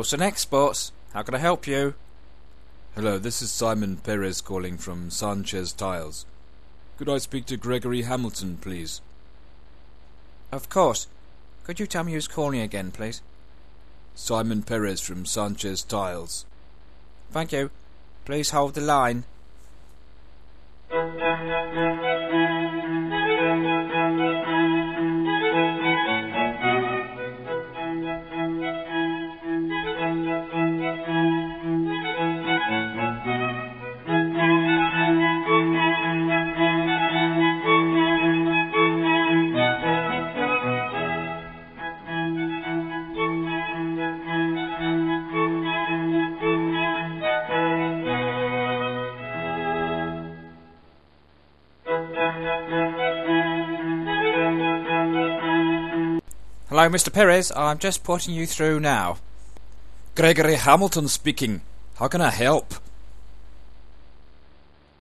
Wilson Exports. How can I help you? Hello, this is Simon Perez calling from Sanchez Tiles. Could I speak to Gregory Hamilton, please? Of course. Could you tell me who's calling again, please? Simon Perez from Sanchez Tiles. Thank you. Please hold the line. Hello, Mr. Perez. I'm just putting you through now. Gregory Hamilton speaking. How can I help?